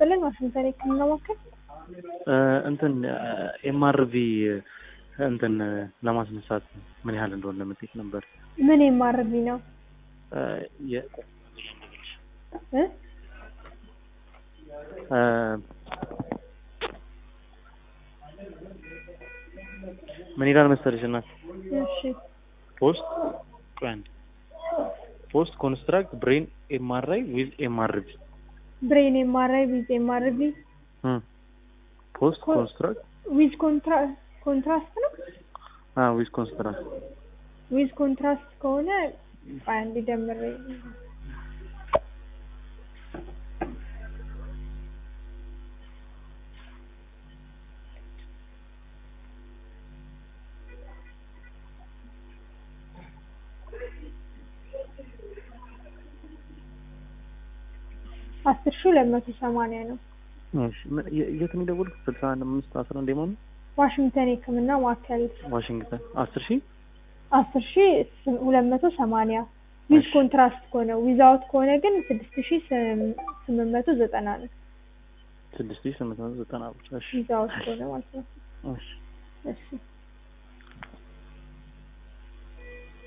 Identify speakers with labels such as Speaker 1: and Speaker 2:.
Speaker 1: ይስጥልን ዋሽንግተን የህክምና ማዕከል
Speaker 2: እንትን ኤምአርቪ እንትን ለማስነሳት ምን ያህል እንደሆነ ለመጠየቅ ነበር።
Speaker 1: ምን ኤምአርቪ ነው?
Speaker 2: ምን ይላል መሰለሽ እናት?
Speaker 1: እሺ
Speaker 2: ፖስት ኮንስትራክት ብሬን ኤምአርአይ ዊዝ ኤምአርቪ
Speaker 1: ብሬን ኤምአርአይ ዊዝ ኤምአርቪ
Speaker 2: ፖስት ኮንስትራክት
Speaker 1: ዊዝ ኮንትራስት ነው? ዊዝ ኮንትራስት ከሆነ አንድ ደምሬ 10280 ነው።
Speaker 2: እሺ የት ነው የደወልኩት? 6511 ደሞ ነው።
Speaker 1: ዋሽንግተን የህክምና ማዕከል
Speaker 2: ዋሽንግተን 10000
Speaker 1: 280 ዊዝ ኮንትራስት ከሆነ ዊዛውት ከሆነ ግን 6890 ነው።
Speaker 2: 6890 ብቻ። እሺ
Speaker 1: ዊዛውት ከሆነ ማለት ነው።
Speaker 2: እሺ
Speaker 1: እሺ